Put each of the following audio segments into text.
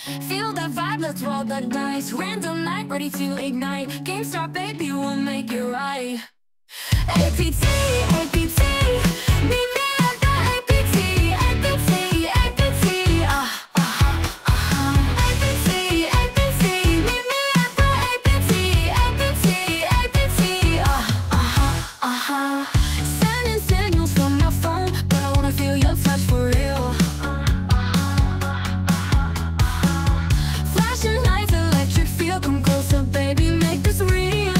Feel that vibe, let's roll the dice. Random night, ready to ignite. Game start, baby, we'll make it right. APT, APT, meet me at the APT, APT, APT, APT, APT, meet me at the APT, APT, APT, Sending signals from my phone, but I wanna feel your touch for real. Flashing lights, electric feel, come closer, baby, make this real.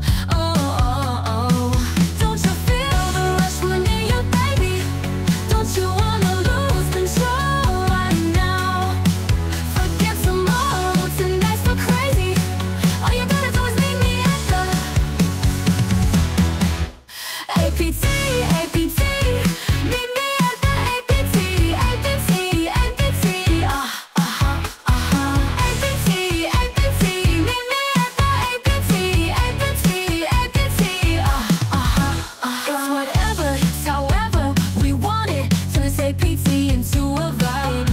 Don't you feel the rush when near you, baby? Don't you wanna lose control right now? Forget tomorrow, tonight's so crazy. All you gotta do is meet me at the APT, APT, meet me at the APT, APT, APT, APT, APT, meet me at the APT, APT, APT, It's whatever, it's however we want it. Turn this APT into a vibe.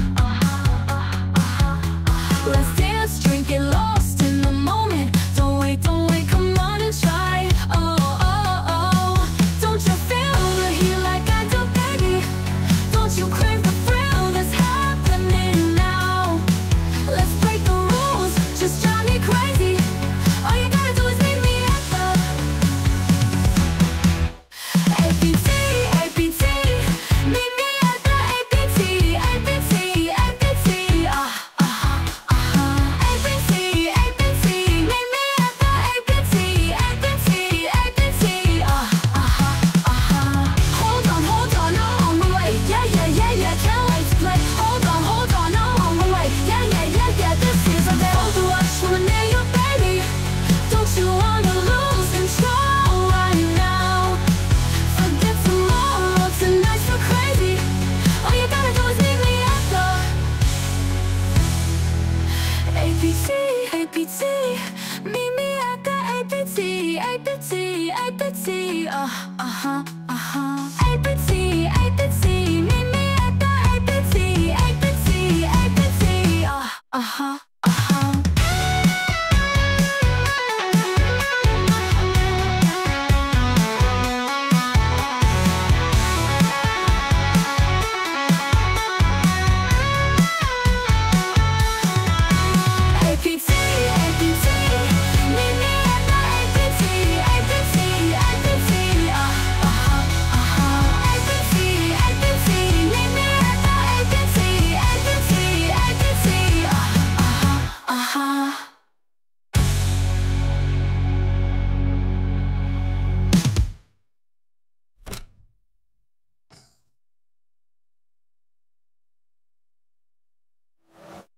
Let's dance, drink it, lost in the moment. Don't wait, come on and try. Don't you feel the heat like I do, baby? Don't you crave the thrill that's happening now? Let's break the rules, just drive me crazy. All you gotta do is meet me at the APT, APT, meet me at the APT, APT, APT, APT, APT, meet me at the APT, APT, APT, Hold on, I'm on my way. Yeah, can't wait to play. Hold on, I'm on my way. Yeah, this is a day. Hold the rush when near you, baby. Don't you wanna lose control right now? Forget tomorrow, tonight's so crazy. All you gotta do is meet me at the APT, APT, meet me at the APT, APT, APT, APT, APT, meet me at the APT, APT, APT,